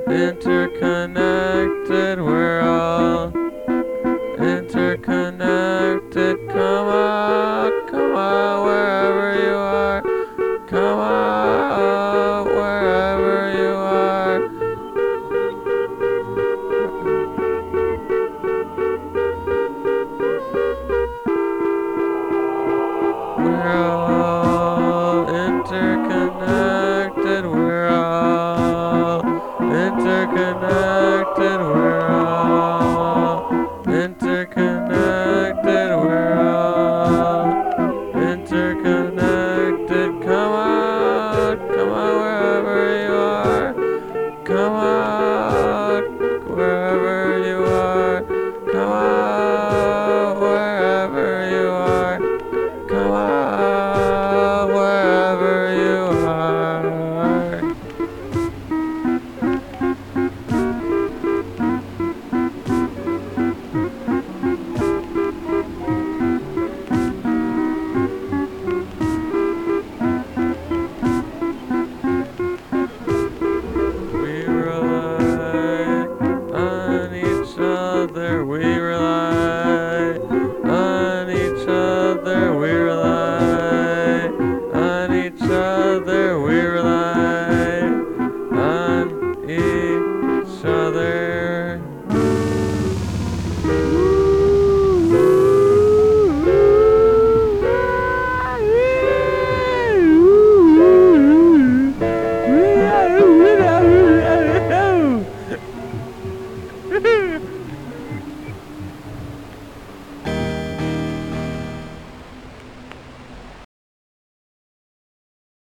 interconnected, we're all interconnected. Come on, wherever you are. Come on, wherever you are. We're all interconnected, we're all interconnected, we're all interconnected, we're all interconnected. Come on, wherever you are. Come on.